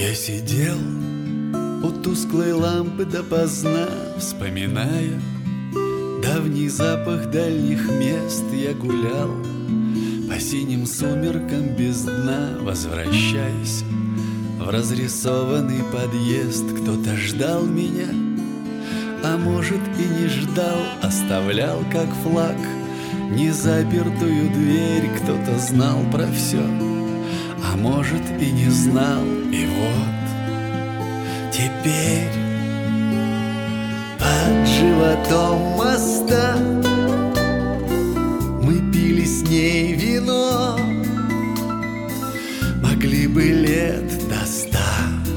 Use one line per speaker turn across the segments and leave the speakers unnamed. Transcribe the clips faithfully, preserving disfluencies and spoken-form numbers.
Я сидел у тусклой лампы допоздна, вспоминая давний запах дальних мест. Я гулял по синим сумеркам без дна, возвращаясь в разрисованный подъезд. Кто-то ждал меня, а может и не ждал, оставлял как флаг незапертую дверь. Кто-то знал про все, а может и не знал. И вот теперь под животом моста мы пили с ней вино. Могли бы лет до ста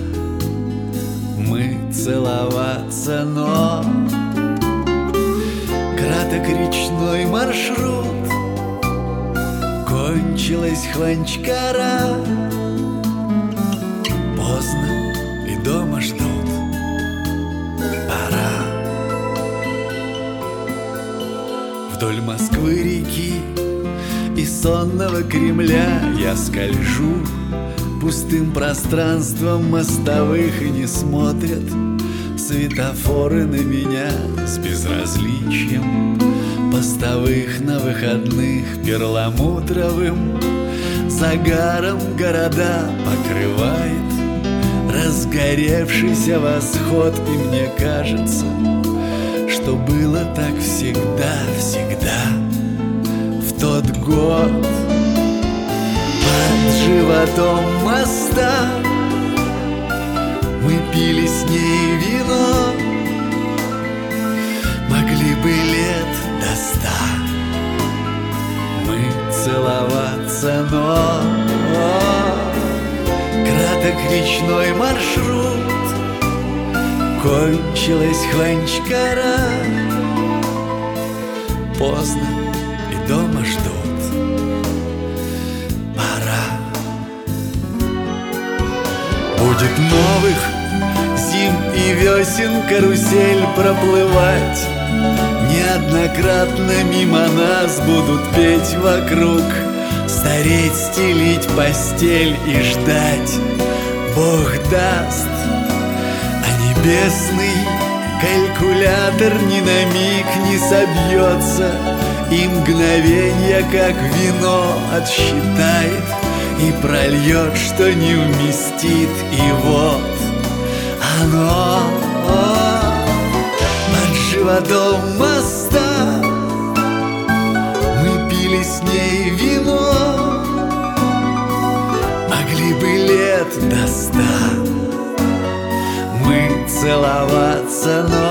мы целоваться, но краток речной маршрут, кончилась Хванчкара. Поздно и дома ждут, пора. Вдоль Москвы реки и сонного Кремля я скольжу пустым пространством мостовых, и не смотрят светофоры на меня с безразличием постовых. На выходных перламутровым загаром города покрывает разгоревшийся восход. И мне кажется, что было так всегда, всегда в тот год. Под животом моста мы пили с ней вино. Могли бы лет до ста мы целоваться, но краток речной маршрут, кончилась Хванчкара. Поздно и дома ждут, пора. Будет новых зим и весен карусель проплывать. Неоднократно мимо нас будут петь вокруг, стареть, стелить постель и ждать. Бог даст, а небесный калькулятор ни на миг не собьется, и мгновенья, как вино, отсчитает и прольет, что не вместит. И вот оно под животом моста мы пили с ней вино. Могли бы лет до ста мы целоваться, но